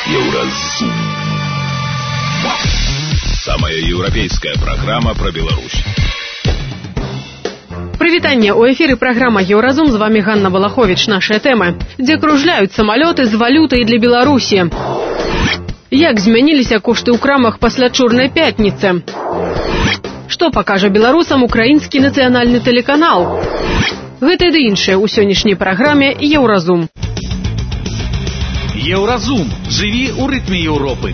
Еўразум. Самая еўрапейская программа про Беларусь. Прывітанне, у эфіры праграма «Еўразум», з вами Ганна Балахович. Нашыя тэмы. Дзе кружляюць самалёты з валютай для Беларусі? Як змяніліся кошты ў крамах пасля Чорнай пятніцы? Што пакажа беларусам украінскі нацыянальны тэлеканал? Гэта ды іншае ў сённяшняй праграме «Еўразум». Еўразум. Жыві ў рытме Еўропы.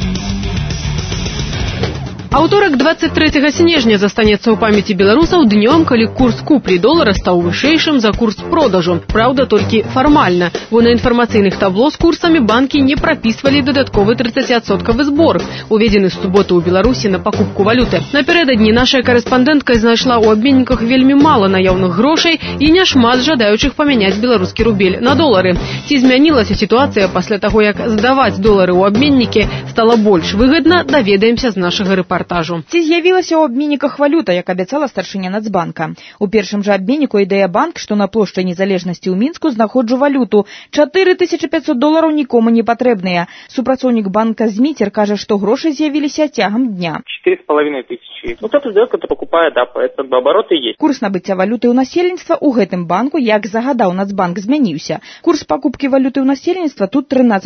Аўторак 23 снежня застанецца ў памяці беларусаў днём, калі курс куплі долара стаў вышэйшым за курс продажу. Праўда, толькі фармальна, бо на інфармацыйных табло з курсамі банкі не прапісвалі дадатковы 30% збор, уведзены з суботы ў Беларусі на пакупку валюты. Напярэдадні нашая карэспандэнтка знайшла ў абменніках вельмі мала наяўных грошай і няшмат жадаючых памяняць беларускі рубель на долары. Ці змянілася сітуацыя пасля таго, як здаваць долары ў абменнікі стала больш выгадна, даведаемся з нашага рэпартажу. Ці з'явілася ў абменніках валюта, як абяцала старшыня Нацбанка. У першым жа абменніку «Ідэя банк», што на плошчы Незалежнасці ў Мінску, знаходжу валюту. $4500 нікому не патрэбныя. Супрацоўнік банка Зміцер кажа, што грошы з'явіліся цягам дня. 4500. Вот эта сделка ты покупает, да, поэтому обороты есть. Курс набыцця валюты ў насельніцтва ў гэтым банку, як загадаў Нацбанк, змяніўся. Курс пакупкі валюты ў насельніцтва тут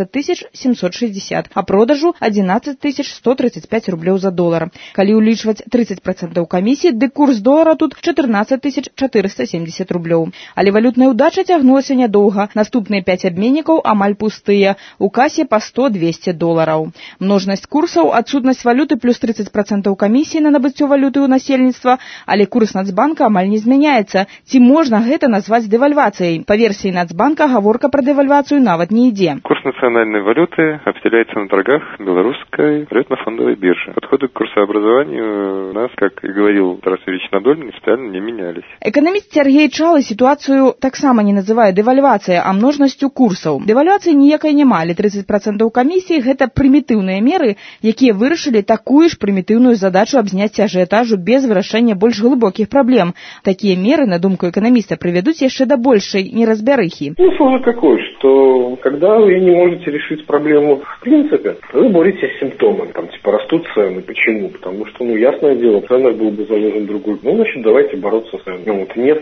13760, а продажу 11135 рублёў за долар. Калі ўлічваць 30% камісіі, дык курс долара тут 14470 рублёў. Але валютная ўдача цягнулася нядоўга. Наступныя 5 абменнікаў амаль пустыя. У касе па $100-200. Множнасць курсаў, адсутнасць валюты плюс 30% камісіі на набыццё валюты ў насельніцтва, але курс Нацбанка амаль не змяняецца. Ці можна гэта назваць дэвальвацыяй? Па версіі Нацбанка гаворка пра дэвальвацыю нават не ідзе. Курс национальной валюты определяется на торгах белорусской валютно-фондовой биржи. Подходы к курсообразованию у нас, как и говорил Тарас Ильич Надольный, специально не менялись. Экономист Сергей Чалы ситуацию таксама не называе дэвальвацыя, а множнасцю курсаў. Дэвальвацыі ніякай няма, але 30% камісіі – гэта прымітыўныя меры, якія вырашылі такую ж прымітыўную задачу аб зняцці ажыятажу без вырашэння больш глыбокіх праблем. Такія меры, на думку экономиста, приведут яшчэ да большай неразбярыхі. Смысл какой, что когда вы не можете решить проблему в принципе, вы боретесь с симптомами, там типа растут цены. Почему? Потому что, ясное дело, в ценах был бы заложен другой. Значит, давайте бороться с ценами. Нет,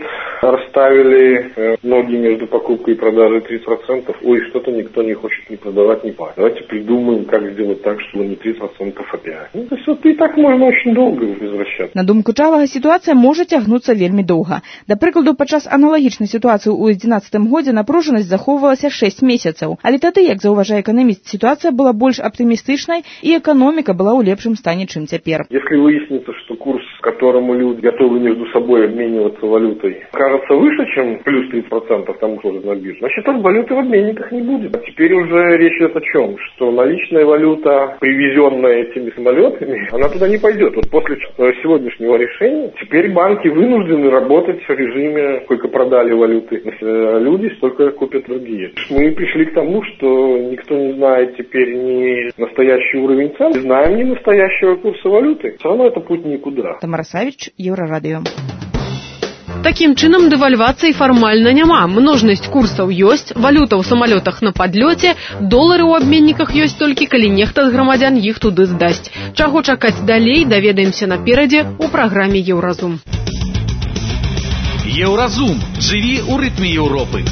расставили ноги между покупкой и продажей 30%. Ой, что-то никто не хочет ни продавать, ни покупать. Давайте придумаем, как сделать так, чтобы не 30% опять. То есть и так можно очень долго возвращаться. На думку Чалага, ситуация может тягнуться вельмі доўга. Да прыкладу, падчас аналагічнай ситуации ў 2011 годзе напружанасць захоўвалася 6 месяцаў. Але тады, як заўважае экономист, ситуация была больш аптымістычнай і экономика была ў лепшым стане, чем теперь. Если выяснится, что курс, к которому люди готовы между собой обмениваться валютой, кажется выше, чем плюс 30% тому, что на бирже, значит, валюты в обменниках не будет. А теперь уже речь идет о чем? Что наличная валюта, привезенная этими самолетами, она туда не пойдет. Вот после сегодняшнего решения теперь банки вынуждены работать в режиме, сколько продали валюты люди, столько купят другие. Мы пришли к тому, что никто не знает теперь ни настоящий уровень цен, не знаем ни настоящего курса валюты. Все равно это путь никуда. Тамара Савіч, Еўрарадыё. Такім чынам, дэвальвацыі фармальна няма. Множнасць курсаў ёсць, валюта ў самалётах на падлёце, долары ў абменніках ёсць толькі, калі нехта з грамадзян іх туды здасць. Чаго чакаць далей, даведаемся наперадзе ў праграме «Еўразум». Еўразум. Жыві ў рытме Еўропы.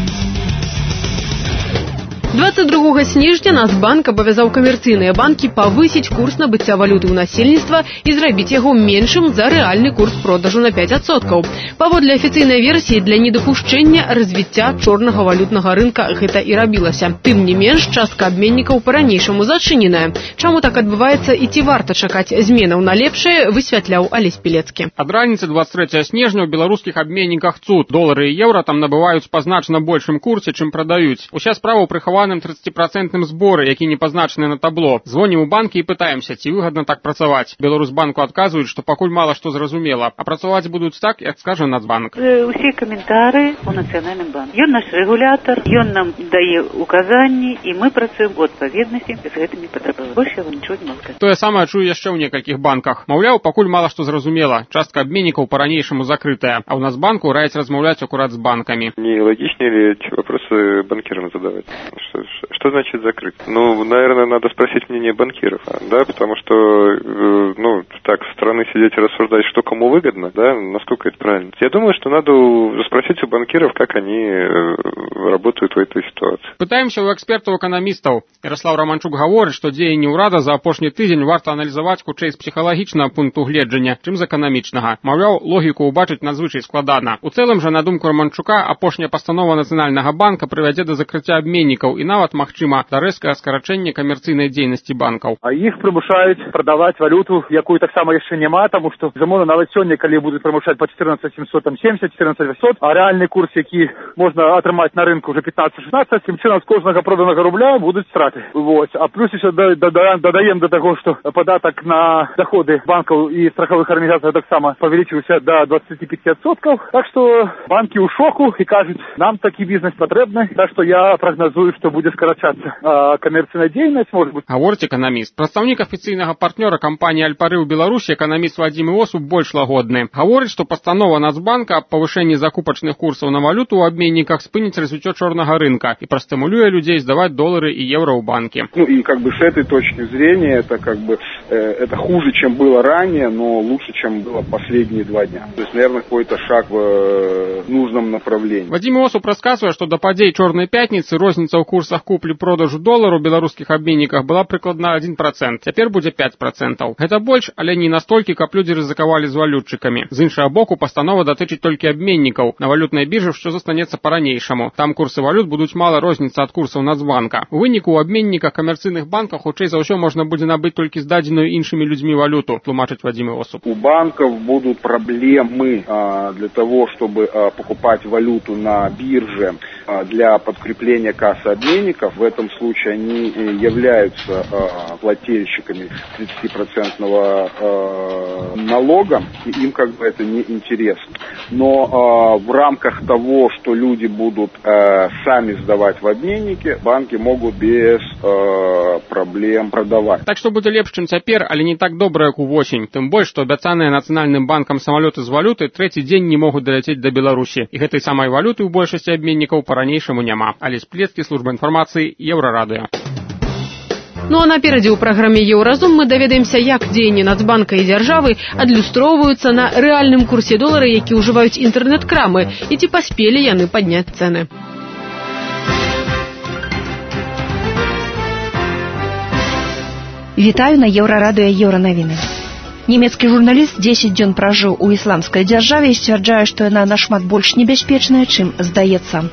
22 снежня Нацбанк абавязаў камерцыйныя банкі павысіць курс набыцця валюты ў насельніцтва і зрабіць яго меншым за рэальны курс продажу на 5%. Паводле афіцыйнай версіі, для недапушчэння развіцця чорнага валютнага рынка гэта і рабілася. Тым не менш, частка абменнікаў па-ранейшаму зачыненая. Чаму так адбываецца і ці варта чакаць зменаў на лепшае, высвятляў Алесь Пілецкі. Ад раніцы 23 снежня ў беларускіх абменніках цуд. Долары і еўра там набываюць па значна большым курсе, чым прадаюць. Уся справа ў прыхаваным 30% зборы, які не пазначаны на табло. Звонім у банкі і пытаемся, ці выгадна так працаваць. Беларусбанку адказваюць, што пакуль мала што зразумела, а працаваць будуць так, як скажа Нацбанк. Усе каментары у Нацыянальным банку. Ён наш рэгулятар, ён нам дае указанні, і мы працуем у адпаведнасці з гэтымі патрабаваннямі. Больш яго нічого не могу сказаць. Тое самае чую яшчэ ў некалькіх банках. Маўляў, пакуль мала што зразумела. Частка абменнікаў па-ранейшаму закрытая, а ў Нацбанку раяць размаўляць акурат з банкамі. Не логичнее ли эти вопросы банкирам задавать? Что значит закрыть? Ну, наверное, надо спросить мнение банкиров, да, потому что, ну, так, со стороны сидеть и рассуждать, что кому выгодно, да, насколько это правильно. Я думаю, что надо спросить у банкиров, как они работают в этой ситуации. Пытаемся у экспертов-экономистов. Ярослав Романчук говорит, что дзеянні ўрада за апошні тыдзень варта аналізаваць хутчэй з псіхалагічнага пункту гледжання, чым з эканамічнага. Маўляў, логіку ўбачыць надзвычай складана. У цэлым жа, на думку Романчука, апошняя пастанова Нацыянальнага банка прывядзе да закрыцця абменнікаў і нават, магчыма, да рэзкага скарачэння камерцыйнай дзейнасці банкаў. А іх прымушаюць прадаваць валюту, якую таксама яшчэ няма, таму што замовы нават сёння, калі будуць прымушаць па 14 770, 14 800, а рэальны курс, які можна атрымаць на рынку уже 15-16, тым чынам з кожнага проданага рубля будуць страты. Вот. А плюс еще додаем до того, что податок на доходы банков и страховых организаций так само повеличился до 25%. Так что банки у шоку и кажут, нам такой бизнес потребный. Так что я прогнозую, что будет скорочаться коммерческая деятельность, может быть. Говорит экономист. Представник официального партнера компании «Альпары» в Беларуси, экономист Вадим Иосуп, больше лагодный. Говорит, что постанова Нацбанка о повышении закупочных курсов на валюту у обменниках спынить развитие черного рынка и простимулирует людей сдавать доллары и евро в банке. Ну и как бы с этой точки зрения это как бы это хуже, чем было ранее, но лучше, чем было последние 2 дня. То есть, наверное, какой-то шаг в нужном направлении. Вадим Иосуп рассказывает, что до падей Черной пятницы розница в курсах купли-продажу доллара у белорусских обменниках была прикладна 1%. Теперь будет 5%. Это больше, але не настолько, как люди ризиковали с валютчиками. З іншого боку, постанова дотычить только обменников. На валютной бирже что застанется по-ранейшему. Там курсы валют будут мало розница от курсов Нацбанка. У вынику у обменниках коммерцийных банках хутчэй за ўсё можна будзе набыць толькі здадзеную іншымі людзьмі валюту, тлумачыць Вадим Иосуп. У банков будут проблемы для того, чтобы покупать валюту на бирже для подкрепления кассы обменников. В этом случае они являются плательщиками 30% налога, и им как бы это не интересно. Но в рамках того, что люди будут сами сдавать в обменники, банки могут без проблем продавать. Так что будзе лепш, чым цяпер, але не так добра, як увосень. Тым больш, што абяцаныя Нацыянальным банкам самалёты з валюты трэці дзень не могуць даляцець да Беларусі. І гэтай самай валюты ў большасці абменнікаў па-ранейшаму няма. Алесь Плецкі, служба інфармацыі, Еўрарадыё. Ну а наперадзе ў праграме «Еўразум» мы даведаемся, як дзеянні Нацбанка і дзяржавы адлюстроўваюцца на рэальным курсе долара, які ўжываюць інтэрнэт-крамы, і ці паспелі яны падняць цэны. Вітаю на Еўрарадыё Еўранавіны. Нямецкі журналіст 10 дзён пражыў у ісламскай дзяржаве і сцвярджае, што яна нашмат больш небяспечная, чым здаецца.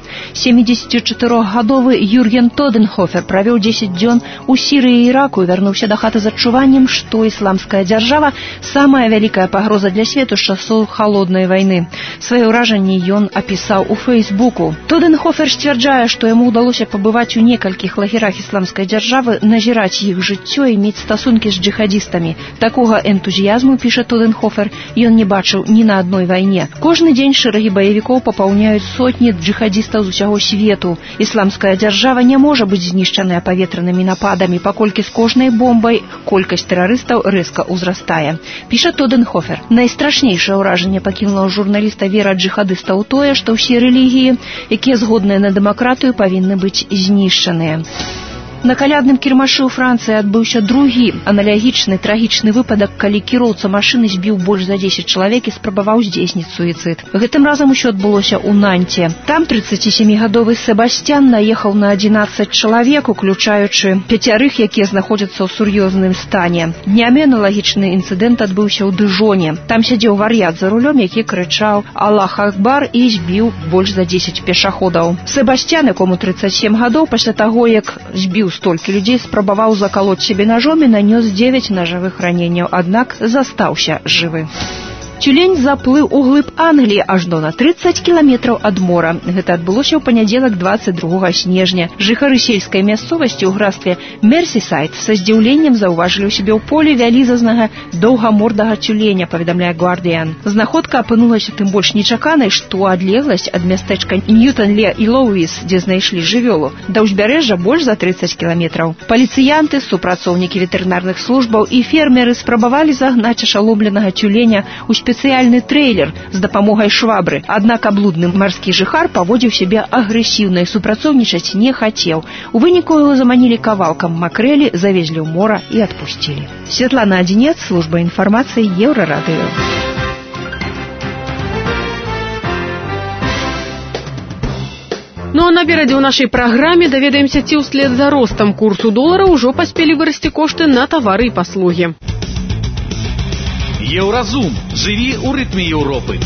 74-гадовы Юрген Тоденхофер правёў 10 дзён у Сірыі і Іраку і вярнуўся да хаты з адчуваннем, што ісламская дзяржава самая вялікая пагроза для свету з часоў халоднай вайны. Свае ўражанні ён апісаў у Фейсбуку. Тоденхофер сцвярджае, што яму ўдалося пабываць у некалькіх лагерах ісламскай дзяржавы, назіраць іх жыццё і мець стасункі з джихадістамі. Такога энтузіязму, піша Тоденхофер, ён не бачыў ні на адной вайне. Кожны дзень шэрагі баевікоў папаўняюць сотні джихадістаў з усяго свету. Ісламская дзяржава не можа быць знішчаная паветранымі нападамі, паколькі з кожнай бомбай колькасць тэрарыстаў рэзка ўзрастае. Піша Тоденхофер. Найстрашнейшае ўражанне пакінула ў журналіста вера джихадыстаў тое, што ўсе рэлігіі, якія згодныя на дэмакратыю, павінны быць знішчаныя. На калядным кірмашы ў Францыі адбыўся другі аналагічны трагічны выпадак, калі кіроўца машыны збіў больш за 10 чалавек і спрабаваў здзейсніць суіцыд. Гэтым разам усё адбылося ў Нанце. Там 37-гадовы Себасцян наехаў на 11 чалавек, уключаючы 5, якія знаходзяцца ў сур'ёзным стане. Днямі аналагічны інцыдэнт адбыўся ў Дыжоне. Там сядзеў вар'ят за рулём, які крычаў «Аллах Акбар» і збіў больш за 10 пешаходаў. Себасцян, якому 37 гадоў, пасля таго, як збіў столькі людзей, спрабаваў закалоць сябе ножом і нанёс 9 нажавых раненняў, аднак застаўся жывы. Тюлень заплыў у глыб Англіі аж на 30 кіламетраў ад мора. Гэта адбылося ў панядзелак 22 снежня. Жыхары сельскай мясцовасці ў графстве Мерсісайд са здзіўленнем заўважылі ў сябе ў полі вялізазнага доўгамордага тюленя, паведамляе Guardian. Знаходка апынулася тым больш нечаканай, што адлегласць ад мястэчка Ньютон-Ле і Лоуіс, дзе знайшлі жывёлу, да ўзбярэжжа больш за 30 кіламетраў. Паліцыянты, супрацоўнікі ветэрынарных службаў і фермеры спрабавалі загнаць ашаломленага тюленя ў спецыяльны трэйлер з дапамогай швабры. Аднак аблудны марскі жыхар паводзіў сябе агрэсіўна і супрацоўнічаць не хацеў. У выніку яго заманілі кавалкам макрэлі, завезлі ў мора і адпусцілі. Святлана Адзінец, служба інфармацыі Еўрарадыё. Ну а наперадзе ў нашай праграме даведаемся, ці ўслед за ростам курсу долара ўжо паспелі вырасці кошты на тавары і паслугі. Еўразум. Жыві ў рытме Еўропы.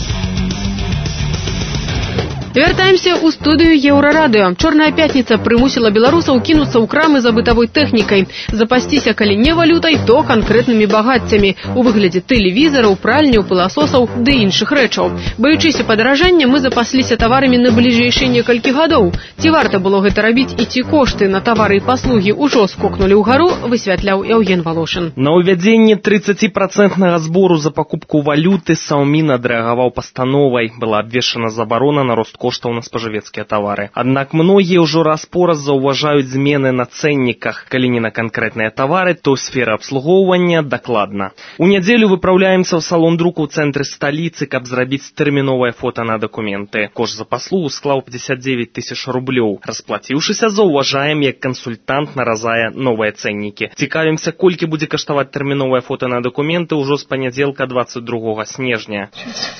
Вяртаемся ў студыю Еўрарадыё. Чорная пятніца прымусіла беларусаў кінуцца ў крамы за бытавой тэхнікай, запасціся, калі не валютай, то канкрэтнымі багаццямі у выглядзе тэлевізараў, пральняў, пыласосаў ды іншых рэчаў. Баючыся падаражання, мы запасліся таварамі на бліжэйшыя некалькі гадоў. Ці варта было гэта рабіць і ці кошты на тавары і паслугі ўжо скокнулі ўгару, высвятляў Яўген Валошын. На ўвядзенне 30% збору за пакупку валюты Саўмін адрэагаваў пастановай. Была абвешчана забарона на рост коштаў на спажывецкія тавары. Аднак многія ўжо раз-пораз заўважаюць змены на цэнніках. Калі не на канкрэтныя тавары, то сфера абслугоўвання дакладна. У нядзелю выпраўляемся ў салон друку ў цэнтры сталіцы, каб зрабіць тэрміновае фота на дакументы. Кошт за паслугу склаў 59 тысяч рублёў. Расплаціўшыся, заўважаем, як кансультант наразае новыя цэннікі. Цікавімся, колькі будзе каштаваць тэрміновае фота на дакументы ўжо з панядзелка 22 снежня.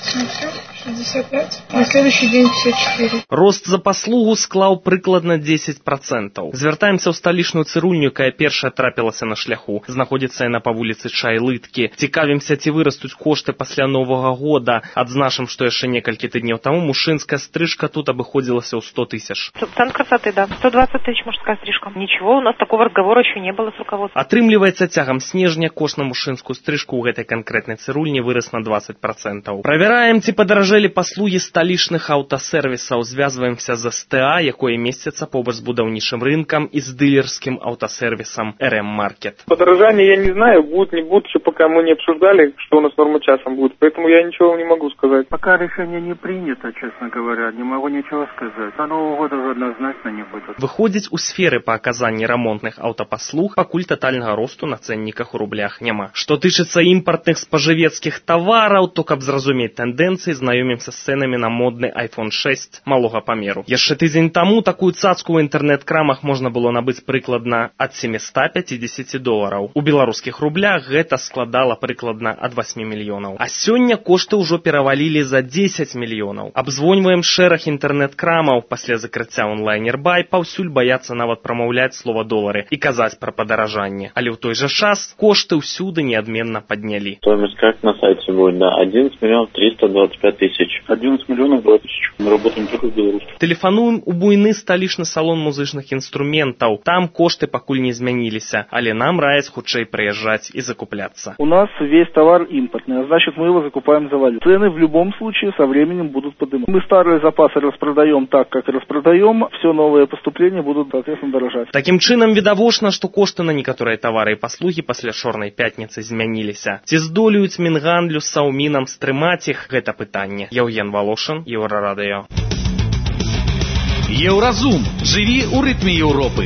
65, на следующий день 54. Рост за паслугу склаў прыкладна 10%. Звяртаемся ў сталічную цырульню, якая першая трапілася на шляху. Знаходзіцца яна па вуліцы Чайлыткі. Цікавімся, ці вырастуць кошты пасля Новага года. Адзначым, што яшчэ некалькі тыдняў таму мужчынская стрижка тут абыходзілася ў 100 тысяч. Центр красоты, да. 120 тысяч мужская стрижка. Ничего, у нас такого разговора еще не было с руководством. Атрымліваецца, цягам снежня кошт на мужчынскую стрижку ў гэтай канкрэтнай цырульні вырас на 20%. Правераем, ці падаражэлі паслугі сталічных аўтасервісаў. Звязваемся з СТА, якое месціцца побач з будаўнічым рынкам і з дылерскім аўтасервісам РМ Маркет. Подорожание я не знаю, будет, не будет, еще пока мы не обсуждали, что у нас норма часом будет, поэтому я ничего не могу сказать. Пока решение не принято, честно говоря, не могу ничего сказать. До Нового года уже однозначно не будет. Выходзіць, у сферы па аказанні рамонтных аўтапаслуг пакуль татальнага росту на цэнніках у рублях няма. Што тычыцца імпартных спажывецкіх тавараў, то каб зразумець тэндэнцыі, знаёмімся з цэнамі на модны iPhone 6 малога памеру. Яшчэ тыдзень таму такую цацку ў інтэрнэт-крамах можна было набыць прыкладна ад $750. У беларускіх рублях гэта складала прыкладна ад 8 мільёнаў. А сёння кошты ўжо перавалілі за 10 мільёнаў. Абзвоньваем шэраг інтэрнэт-крамаў. Пасля закрыцця онлайнер-бай паўсюль баяцца нават прамаўляць слова долары і казаць пра падаражанне. Але ў той жа час кошты ўсюды неадменна паднялі. Стоимость как на сайте будет, да, 11 миллионов 325 тысяч. 11 миллионов 20 тысяч. Мы работаем только в Беларуси. Тэлефануем у буйны сталічны салон музычных інструментаў. Там кошты пакуль не змяніліся, але нам раяць хутчэй прыязджаць і закупляцца. У нас весь товар импортный, а значит мы его закупаем за валюту. Цены в любом случае со временем будут подниматься. Мы старые запасы распродаем так, как распродаем, все новые поступления будут, соответственно, дорожать. Таким чынам відавочна, што кошты на некаторыя тавары і паслугі пасля чорнай пятніцы змяніліся. Ці здолеюць Мінгандлю з Саўмінам стрымаць іх, гэта пытанне. Яўген Валошын, Еўрарадыё. Еўразум. Жыві ў рытме Еўропы.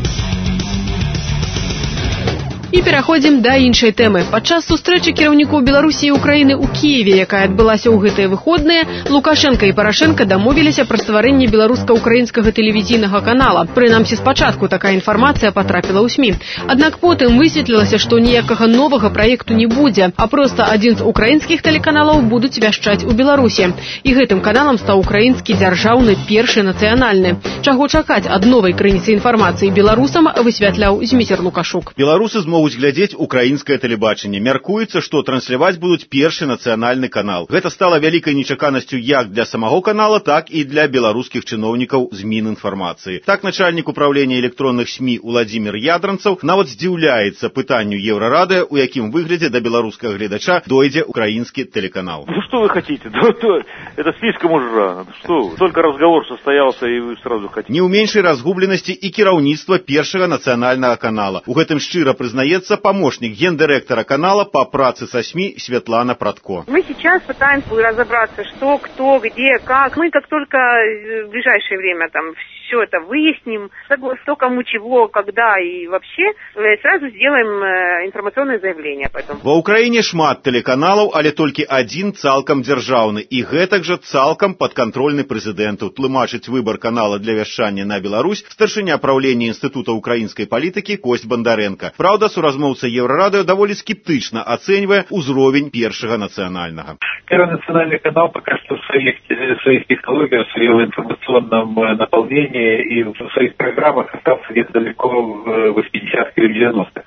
І пераходзім да іншай тэмы. Падчас сустрэчы кіраўнікоў Беларусі і Украіны ў Кіеве, якая адбылася ў гэтыя выходныя, Лукашенко і Парашенко дамовіліся пра стварэнне беларуска-украінскага тэлевізійнага канала. Прынамсі, спачатку такая інфармацыя патрапіла ў СМІ. Аднак потым высветлілася, што ніякага новага праекту не будзе, а проста адзін з украінскіх тэлеканалаў будуць вяшчаць у Беларусі. І гэтым каналам стаў украінскі дзяржаўны першы нацыянальны. Чаго чакаць ад новай крыніцы інфармацыі беларусам, высвятляў Зміцер Лукашук. Беларусы змогуць глядзець украінскае тэлебачанне. Мяркуецца, што трансляваць будуць першы нацыянальны канал. Гэта стала вялікай нечаканасцю як для самого канала, так і для беларускіх чыноўнікаў з Мінінфармацыі. Так начальнік управлення электронных СМІ Уладзімір Ядранцаў нават здзіўляецца пытанню Еўрарадыё, у якім выглядзе да беларускага гледача дойдзе украінскі тэлеканал. Ну что вы хотите? Это слишком уже рано. Что вы? Только разговор состоялся, и вы сразу хотите. Не ў меншай разгубленасці і кіраўніцтва першага нацыянальнага канала. У гэтым шчыра прызнае признается помощник гендиректора канала по праце со СМИ Светлана Пратко. Мы сейчас пытаемся разобраться, что, кто, где, как. Мы как только в ближайшее время там все это выясним, что кому чего, когда и вообще, сразу сделаем информационное заявление по этому. Ва Украине шмат телеканалов, але только один цалкам державный, и гэтак же цалкам подконтрольный президенту. Тлумачить выбор канала для вяшчання на Беларусь старшыня правления Института украинской политики Кость Бондаренко. Правда, суразмоўца Еврорадио довольно скептично оценивая узровень першага национального. Первый национальный канал пока что в своих технологиях, в своем информационном наполнении и в своих программах остался где-то далеко в 80-х или 90-х.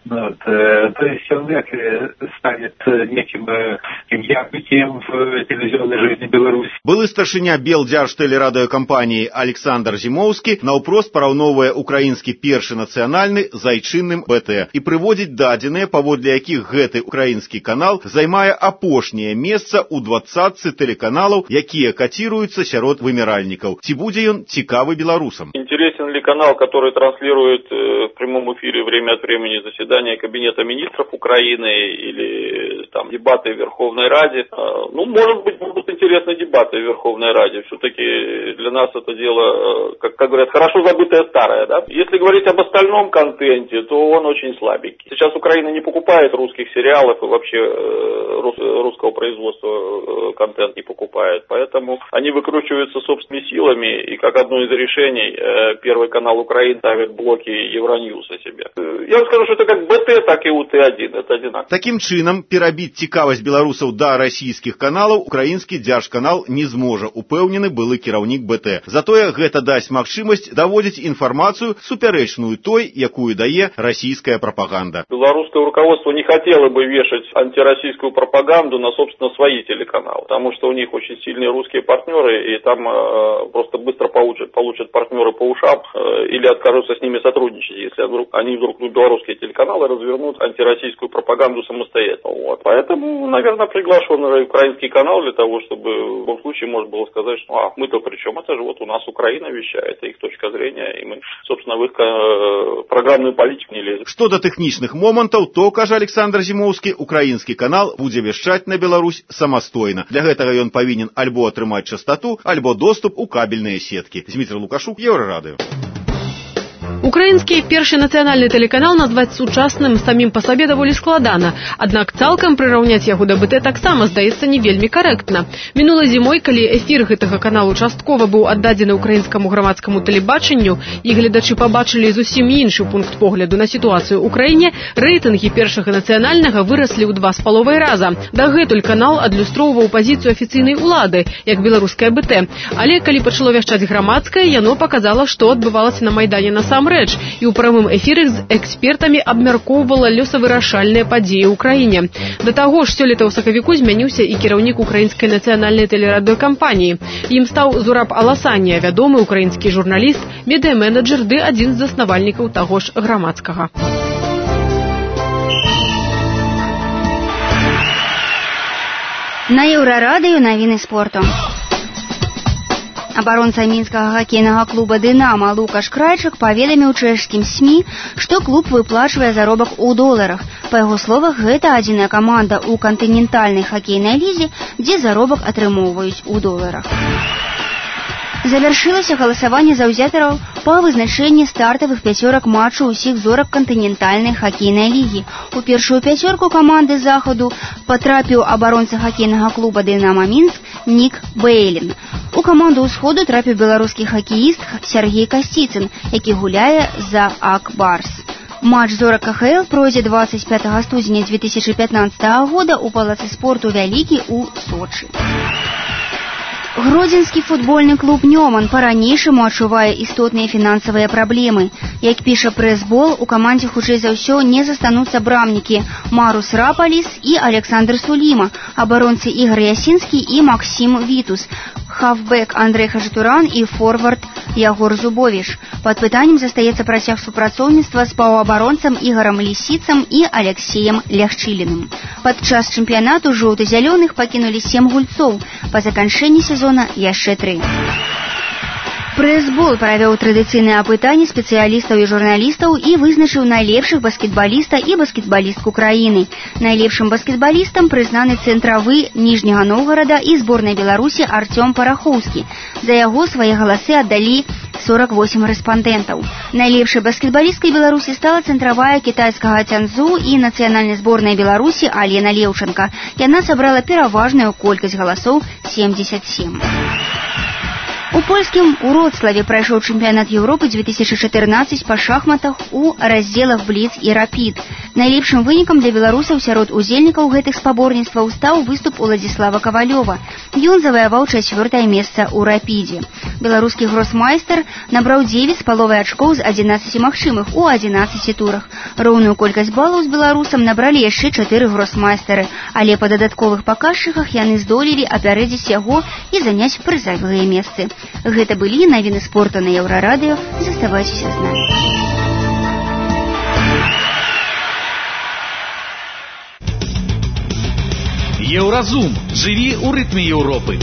То есть он вряд ли станет неким явником в телевизионной жизни Беларуси. Былы старшыня Белдзяржтэлерадыёкампаніі Александр Зімоўскі наўпрост параўноўвае украінскі першы нацыянальны з айчынным БТ і прыводзіць дадзеныя, паводле якіх гэты украінскі канал займае апошняе месца ў 20 тэлеканалаў, якія каціруюцца сярод выміральнікаў. Ці будзе ён цікавы беларусам? Интересен ли канал, который транслирует в прямом эфире время от времени заседания Кабинета министров Украины или там дебаты в Верховной Раде? Ну, может быть, будут интересны дебаты в Верховной Раде. Все-таки для нас это дело, как говорят, хорошо забытое старое, да? Если говорить об остальном контенте, то он очень слабенький. Сейчас Украина не покупает русских сериалов и вообще русского производства контент не покупает. Поэтому они выкручиваются собственными силами, и как одно из решений Первый канал Украины ставит блоки Евроньюса себе. Я вам скажу, что это как БТ, так и УТ-1. Это одинаково. Таким чынам, перабіць цікавасць беларусаў да расійскіх каналаў украінскі дзяржканал не зможа, упэўнены былы кіраўнік БТ. Затое гэта дасць магчымасць даводзіць інфармацыю супярэчную той, якую дае расійская пропаганда. Белорусское руководство не хотело бы вешать антироссийскую пропаганду на, собственно, свои телеканалы, потому что у них очень сильные русские партнеры, и там просто быстро получат партнеры по ушам или откажутся с ними сотрудничать, если они вдруг белорусские телеканалы развернут антироссийскую пропаганду самостоятельно. Вот. Поэтому, наверное, приглашен украинский канал для того, чтобы в любом случае можно было сказать, что мы-то при чем? Это же вот у нас Украина вещает, это их точка зрения, и мы, собственно, в их программную политику не лезем. Што да тэхнічных момантаў, то, кажа Александр Зімоўскі, украінскі канал будзе вяшчаць на Беларусь самастойна. Для гэтага ён павінен альбо атрымаць частоту, альбо доступ у кабельныя сеткі. Дмітрий Лукашук, Еврорадио. Украінскі першы нацыянальны тэлеканал назваць сучасным самім па сабе даволі складана, аднак цалкам прыраўняць яго да БТ таксама здаецца не вельмі карэктна. Мінулай зімой, калі эфір гэтага каналу часткова быў аддадзены украінскаму грамадскаму тэлебачанню і гледачы пабачылі зусім іншы пункт погляду на сітуацыю ў краіне, рэйтынгі першага нацыянальнага выраслі ў 2,5 раза. Дагэтуль канал адлюстроўваў пазіцыю афіцыйнай улады, як беларуская БТ. Але калі пачало вяшчаць грамадскае, яно паказала, што адбывалася на Майдане насамрэч, і ў прамым эфіры з экспертамі абмяркоўвала лёсавырашальныя падзеі ў краіне. Да таго ж, сёлета ў сакавіку змяніўся і кіраўнік украінскай нацыянальнай тэлерадыёкампаніі. Ім стаў Зураб Аласанія, вядомы украінскі журналіст, медыа-менеджер ды адзін з заснавальнікаў таго ж грамадскага. На Еўрарадыё навіны спорту. Абаронца мінскага хакейнага клуба «Дынамо» Лукаш Крайчык паведаміў чэшскім СМІ, што клуб выплачвае заробак у доларах. Па яго словах, гэта адзіная каманда ў кантынентальнай хакейнай лізе, дзе заробак атрымоўваюць у доларах. Завяршылася галасаванне заўзятараў па вызначэнні стартавых пяцёрак матчаў усіх зорак кантынентальнай хакейнай лігі. У першую пяцёрку каманды захаду патрапіў абаронца хакейнага клуба «Дынамо» Мінск Нік Бэйлін. У каманду ўсходу трапіў беларускі хакеіст Сергей Касціцын, які гуляе за АК Барс. Матч зорак КХЛ пройдзе 25 студзеня 2015 года ў палацы спорту «Вялікі» у Сочы. Гродзенскі футбольны клуб «Нёман» па-ранейшаму адчувае істотныя фінансавыя праблемы. Як піша прэс-бол, у камандзе хутчэй за ўсё не застануцца брамнікі Марус Рапаліс і Александр Суліма, абаронцы Ігор Ясінскі і Максім Вітус, хавбэк Андрэй Хачатуран і форвард Ягор Зубовіш. Пад пытаннем застаецца працяг супрацоўніцтва з паўабаронцам Ігарам Лісіцам і Алексеем Лягчыліным. Падчас чэмпіянату жоўта-зялёных пакінулі 7 гульцоў, па заканчэнні сезона яшчэ 3. Прэсбол правёў традыцыйнае апытанне спецыялістаў і журналістаў і вызначыў найлепшых баскетбаліста і баскетбалістку краіны. Найлепшым баскетбалістам прызнаны цэнтравы Ніжняга Новгарада і зборнай Беларусі Артём Парахоўскі. За яго свае галасы аддалі 48 рэспандэнтаў. Найлепшай баскетбалісткай Беларусі стала цэнтравая кітайскага Цянзу і нацыянальнай зборнай Беларусі Алена Леўченка. Яна сабрала пераважную колькасць галасоў 77. У польскім Уроцлаве прайшоў чэмпіянат Еўропы 2014 па шахматах у раздзелах бліц і рапід. Найлепшым вынікам для беларусаў сярод удзельнікаў гэтых спаборніцтваў стаў выступ Уладзіслава Кавалёва. Ён заваяваў 4-е месца ў рапідзе. Беларускі гросмайстер набраў 9 з паловай ачкоў з 11 магчымых у 11 турах. Роўную колькасць балаў з беларусам набралі яшчэ 4 гросмайстары, але па дадатковых паказчыках яны здолелі апярэдзіць яго і заняць прызавыя месцы. Гэта былі навіны спорту на Еўрарадыё. Заставайцеся з намі. Еўразум. Жыві ў рытме Еўропы.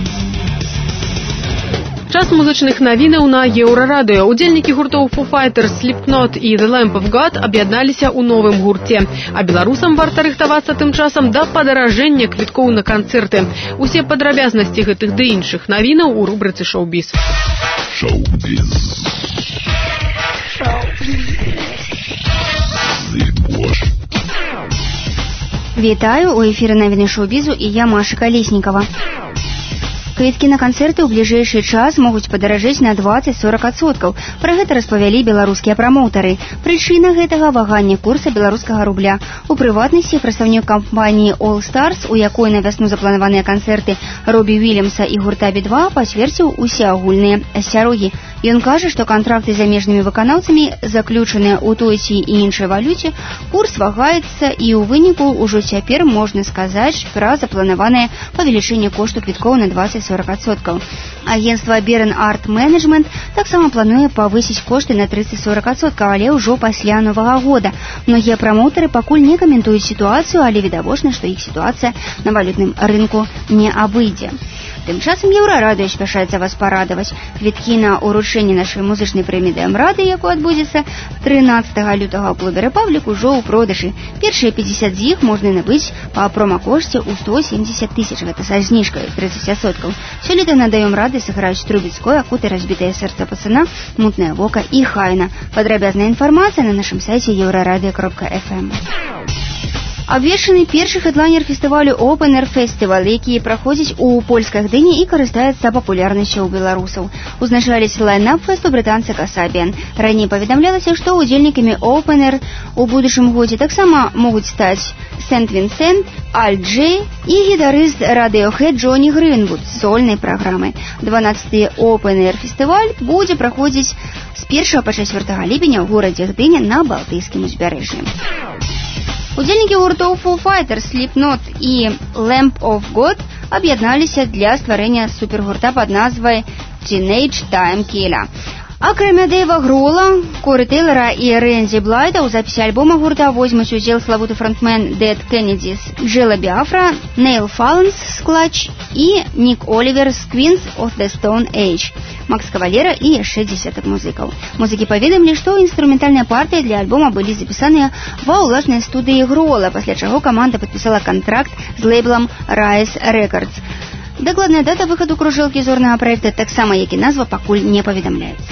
Час музычных навінаў на Еўрарадыё. Удзельнікі гуртоў Foo Fighters, Slipknot і The Lamb of God аб'ядналіся ў новым гурце. А беларусам варта рыхтавацца тым часам да падаражэння квіткоў на канцэрты. Усе падрабязнасці гэтых ды іншых навінаў у рубрыцы «Шоу-біз». Шоу-біз. Вітаю, у эфіры навіны шоу-бізу і я Маша Калеснікова. Квіткі на канцэрты ў бліжэйшы час могуць падаражэць на 20-40%. Пра гэта распавялі беларускія прамоўтары. Прычына гэтага вагання курса беларускага рубля. У прыватнасці прадстаўнік кампаніі All Stars, у якой на вясну запланаваныя канцэрты Робі Вільямса і гурта Би-2, пацвердзіў усе агульныя асцярогі. Ён кажа, што кантракты з замежнымі выканаўцамі заключаныя ў той ці іншай валюце, курс вагаецца і ў выніку ўжо цяпер можна сказаць пра запланаванае павелічэнне кошту квіткоў на 20-40%. Агентства Берен Арт Менеджмент таксама плануе павысіць кошты на 30-40%, але ўжо пасля Новага года. Многія прамоўтары пакуль не каментуюць сітуацыю, але відавочна, што іх сітуацыя на валютным рынку не абыдзе. Тым часам Еўрарадыё спяшаецца вас парадаваць. Квіткі на ўручэнне нашай музычнай прэміі ДМ-рады, якое адбудзецца 13 лютага ў клубе «Рэпаблік», ужо ў продажы. Першыя 50 з іх можна набыць па промакошце ў 170 000, гэта са зніжкай 30%. Сёлета на ДМ-рады сыграюць Трубецкой, Акуты, Разбітае сэрца пацана, Мутнае вока і Хайна. Падрабязная інфармацыя на нашым сайце euradio.fm. Абвешчаны першы хедлайнер фестывалю Open Air Festival, які праходзіць у польскай Гдыні і карыстаецца папулярнасцю ў беларусаў. Узначаліць лайнап фесту брытанцы Касабіан. Раней паведамлялася, што удзельнікамі Open Air у будучым годзе таксама могуць стаць Сент-Вінсент, Аль Джей і гітарыст Radiohead Джоні Грынвуд з сольнай праграмай. 12-й Open Air фестываль будзе праходзіць з 1 па 4 ліпеня ў горадзе Гдыня на Балтыйскім узбярэжжы. Удзельнікі гуртоў Foo Fighters, Slipknot і Lamb of God аб'ядналіся для стварэння супергурта пад назвай Teenage Time Killer. Акрамя Дэйва Грола, Коры Тейлора і Рэнзі Блайда ў запіси альбома гурта возьмуць удзел славуты фронтмен Дэд Кеннедзі з Джела Биафра, Нейл Фаланс з Клач і Нік Олівер з Queens of the Stone Age, Макс Кавалера і яшчэ дзесятак музыкаў. Музыкі паведамілі, што інструментальныя партыі для альбома былі запісаныя ва ўласнай студыі Грола, пасля чаго каманда падпісала кантракт з лейблам Rise Records. Дакладная дата выхаду кружэлкі зорнага праекта, таксама як і назва, пакуль не паведамляецца.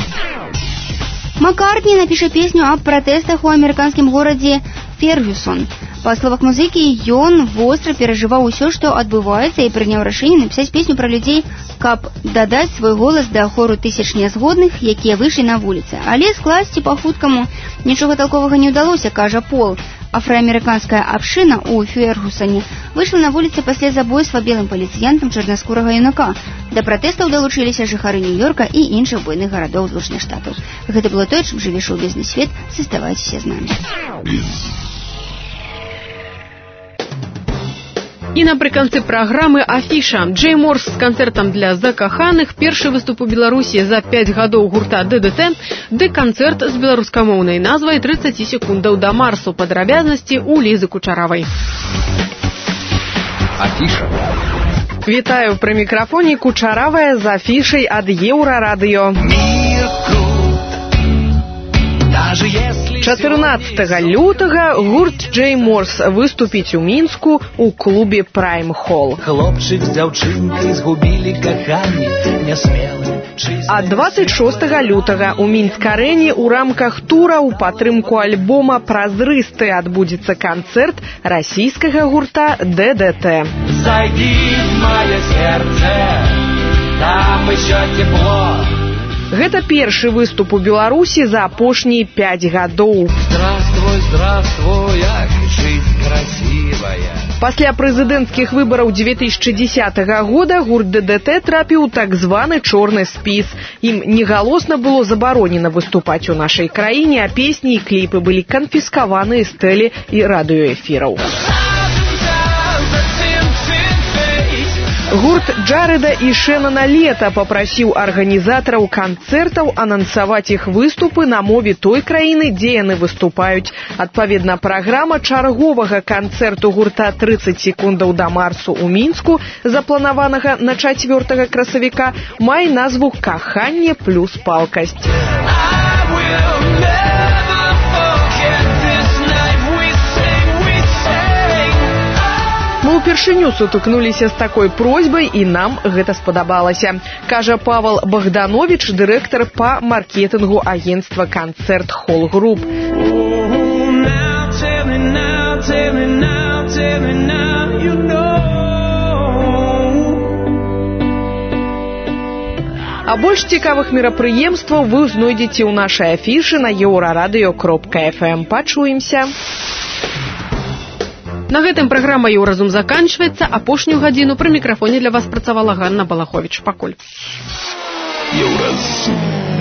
Маккартні напіша песню аб пратэстах у амерыканскім горадзе Фергюсон. Па словах музыкі, ён востра перажываў усё, што адбываецца, і прыняў рашэнне напісаць песню пра людзей, каб дадаць свой голас да хору тысяч нязгодных, якія выйшлі на вуліцы. Але скласці па-хуткаму нічога талковага не ўдалося, кажа Пол. Афраамерыканская абшчына ў Фергюсоне выйшла на вуліцы пасля забойства белым паліцыянтам чарнаскурага юнака. Да пратэстаў далучыліся жыхары Нью-Йорка і іншых буйных гарадоў злучаных штатаў. Гэта было тое, чым жыве шоу-бізнес-свет. Заставайцеся з намі. І напрыканцы праграмы афіша. Джей Морс з канцэртам для закаханых, першы выступ у Беларусі за 5 гадоў гурта ДДТ, ды канцэрт з беларускамоўнай назвай 30 секундаў да Марсу. Падрабязнасці у Лізы Кучаравай. Афіша. Вітаю пры мікрафоне Кучаравая з афішай ад Еўрарадыё. 14 лютага гурт Джей Морс выступіць у Мінску у клубе Прайм Холл. Хлопчык з дзяўчынкай згубілі каханне нясмелы. А 26 лютага у Мінск-арэне ў рамках тура ў падтрымку альбома «Празрысты» адбудзецца канцэрт расійскага гурта ДДТ. Зайди в мое сердце, там еще тепло. Гэта першы выступ у Беларусі за апошнія 5 гадоў. Здравствуй, здравствуй, ах, жизнь красивая. Пасля прэзідэнцкіх выбараў 2010 года гурт ДДТ трапіў у так званы чорны спіс. Ім негалосна было забаронена выступаць у нашай краіне, а песні і кліпы былі канфіскаваны з тэле- і радыёэфіраў. Гурт Джарэда і Шэнана Лета папрасіў арганізатараў канцэртаў анансаваць іх выступы на мове той краіны, дзе яны выступаюць. Адпаведна, праграма чарговага канцэрту гурта «30 секундаў да Марсу» у Мінску, запланаванага на 4 красавіка, мае назву «Каханне плюс палкасць». Мы ўпершыню сутыкнуліся з такой просьбай, і нам гэта спадабалася, кажа Павел Богданович, дырэктар па маркетынгу агентства «Канцэрт Холл Груп». А больш цікавых мерапрыемстваў вы знойдзеце ў нашай афішы на euraradыё.fm. Пачуемся! На гэтым праграма «Еўразум» заканчваецца. Апошнюю гадзіну пры мікрафоне для вас працавала Ганна Балаховіч. Пакуль. Еўразум.